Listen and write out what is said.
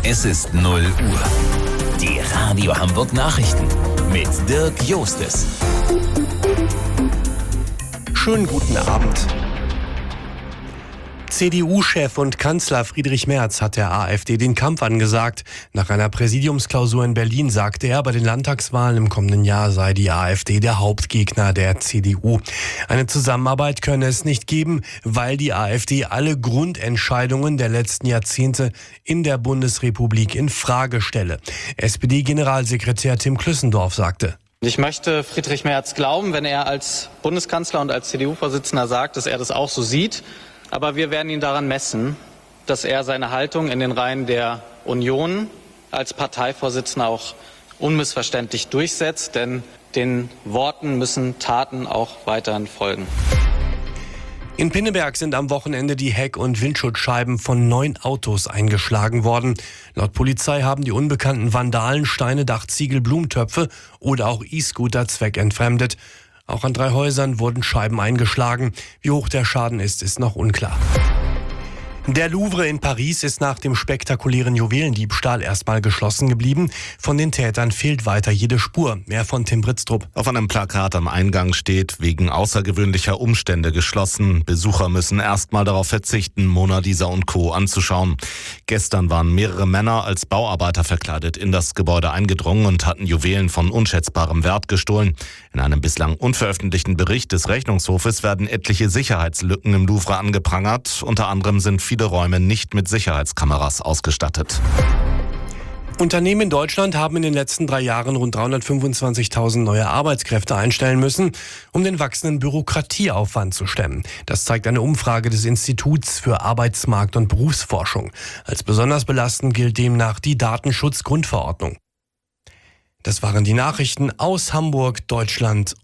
Es ist 0 Uhr. Die Radio Hamburg Nachrichten mit Dirk Jostes. Schönen guten Abend. CDU-Chef und Kanzler Friedrich Merz hat der AfD den Kampf angesagt. Nach einer Präsidiumsklausur in Berlin sagte er, bei den Landtagswahlen im kommenden Jahr sei die AfD der Hauptgegner der CDU. Eine Zusammenarbeit könne es nicht geben, weil die AfD alle Grundentscheidungen der letzten Jahrzehnte in der Bundesrepublik in Frage stelle. SPD-Generalsekretär Tim Klüssendorf sagte: Ich möchte Friedrich Merz glauben, wenn er als Bundeskanzler und als CDU-Vorsitzender sagt, dass er das auch so sieht. Aber wir werden ihn daran messen, dass er seine Haltung in den Reihen der Union als Parteivorsitzender auch unmissverständlich durchsetzt. Denn den Worten müssen Taten auch weiterhin folgen. In Pinneberg sind am Wochenende die Heck- und Windschutzscheiben von 9 Autos eingeschlagen worden. Laut Polizei haben die unbekannten Vandalen Steine, Dachziegel, Blumentöpfe oder auch E-Scooter zweckentfremdet. Auch an 3 Häusern wurden Scheiben eingeschlagen. Wie hoch der Schaden ist noch unklar. Der Louvre in Paris ist nach dem spektakulären Juwelendiebstahl erstmal geschlossen geblieben. Von den Tätern fehlt weiter jede Spur. Mehr von Tim Britztrup. Auf einem Plakat am Eingang steht: wegen außergewöhnlicher Umstände geschlossen. Besucher müssen erstmal darauf verzichten, Mona Lisa und Co. anzuschauen. Gestern waren mehrere Männer als Bauarbeiter verkleidet in das Gebäude eingedrungen und hatten Juwelen von unschätzbarem Wert gestohlen. In einem bislang unveröffentlichten Bericht des Rechnungshofes werden etliche Sicherheitslücken im Louvre angeprangert. Unter anderem sind viele Räume nicht mit Sicherheitskameras ausgestattet. Unternehmen in Deutschland haben in den letzten 3 Jahren rund 325.000 neue Arbeitskräfte einstellen müssen, um den wachsenden Bürokratieaufwand zu stemmen. Das zeigt eine Umfrage des Instituts für Arbeitsmarkt- und Berufsforschung. Als besonders belastend gilt demnach die Datenschutzgrundverordnung. Das waren die Nachrichten aus Hamburg, Deutschland